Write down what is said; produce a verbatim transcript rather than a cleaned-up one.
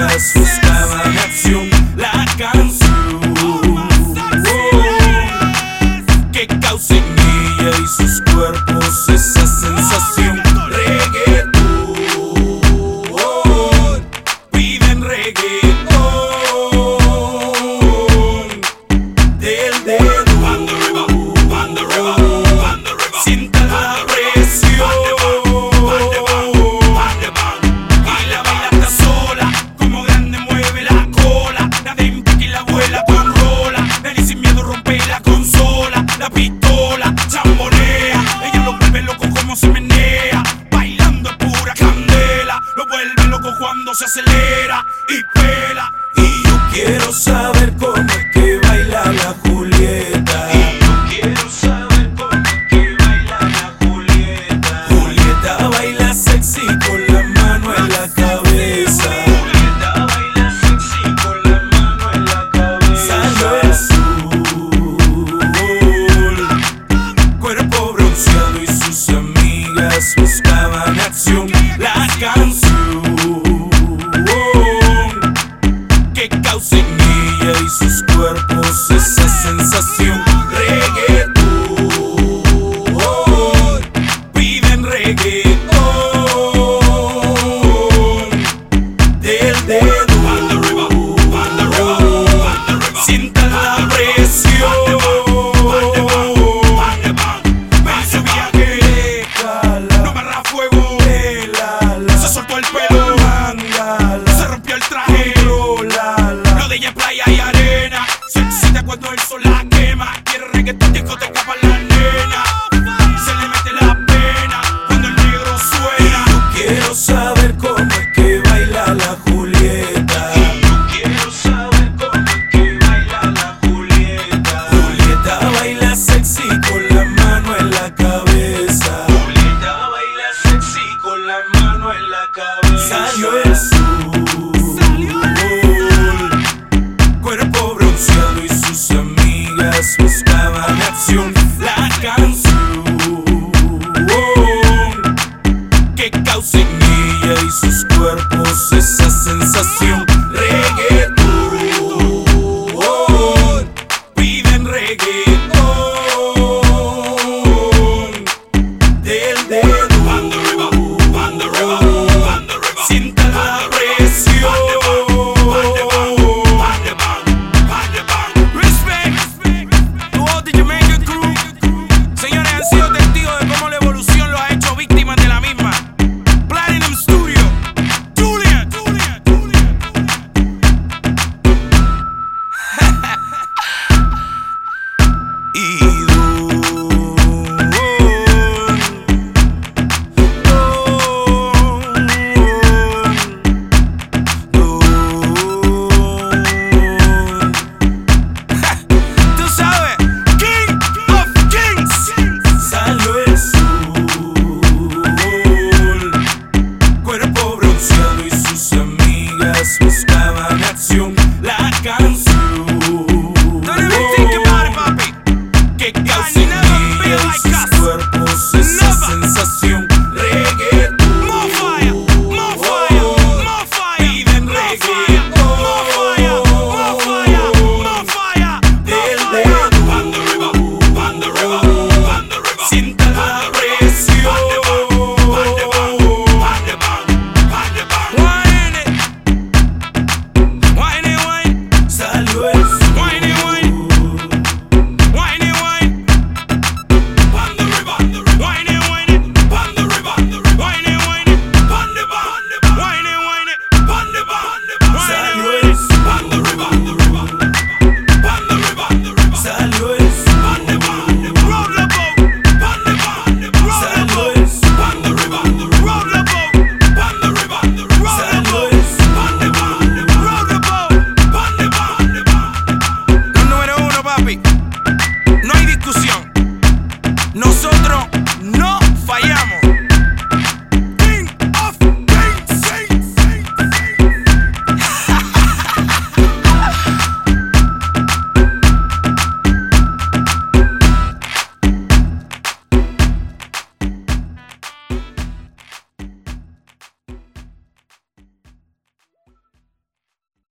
amigas buscaban acción. La canción que causa en ella y sus cuerpos esa sensación. Reggaetón, piden reggaetón. Del dedo, banda arriba, banda arriba, banda arriba. Sienta la presión. Y la baila hasta sola, como grande mueve la cola. La de Impec y la abuela con rola. Nelly sin miedo rompe la consola. La pistola chambonea, ella lo vuelve loco como se menea. Bailando es pura candela, lo vuelve loco cuando se acelera y pela. Y yo quiero saber cómo es que baila la Julieta. Y yo quiero saber cómo es que baila la Julieta. Julieta baila sexy con la mano en la cabeza. Julieta baila sexy con la mano en la cabeza. Salió el sol, cuerpo bronceado y sus amigas buscaban acción. La canción que causa en ella y sus cuerpos esa sensación. Reggaetón, piden reggaetón. Del dedo, banda arriba, banda arriba, banda arriba. Sienta la presión. Ven su viaje, no me arra fuego. Se soltó el pelo, se rompió el traje. Lo de ella es playa y arena. Se excita cuando el sol la quema. Quiere reggaetón, discoteca para la nena. Se le mete la pena cuando el negro suena. Y yo quiero saber cómo es que baila la Julieta. Y yo quiero saber cómo es que baila la Julieta. Julieta baila sexy con la mano en la cabeza. Julieta baila sexy con la mano en la cabeza. Salió el sol, cuerpo bronceado y sus amigas buscaban acción. La canción que causa en ella y sus cuerpos esa sensación. Reggaetón, piden reggaetón. Del dedo, banda arriba, banda arriba, banda arriba. Sienta la presión. Respect to all the Jamaican crew. Señores, han sido testigos de cómo la evolución los ha hecho víctimas de la misma. Platinum Studio, Julia, Julia, Julia. Y tú sabes, King of Kings. Salió el sol, cuerpo bronceado y sus amigas buscaban acción.